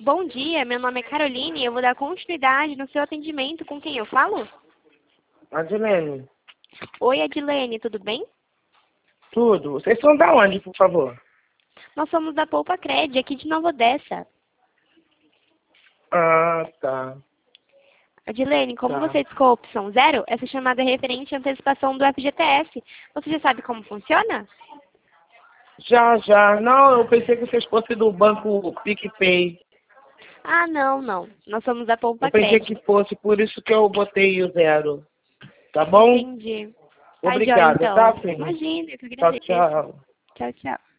Bom dia, meu nome é Caroline e eu vou dar continuidade no seu atendimento. Com quem eu falo? Adilene, Oi, Adilene, tudo bem? tudo. Vocês são da onde, por favor? Nós somos da Poupa Cred, aqui de Nova Odessa. Ah, tá. Adilene, como Tá. você discou a opção 0, essa chamada é referente à antecipação do FGTS. Você já sabe como funciona? Já. Não, eu pensei que vocês fossem do banco PicPay. Ah, não. Nós somos da Eu Poupa pensei Cred. que fosse, por isso que eu botei o 0. Tá bom? Entendi. Tá, joia, Obrigada, então. tá, filho? Imagina, eu que Tchau, agradeço. tchau. Tchau, tchau.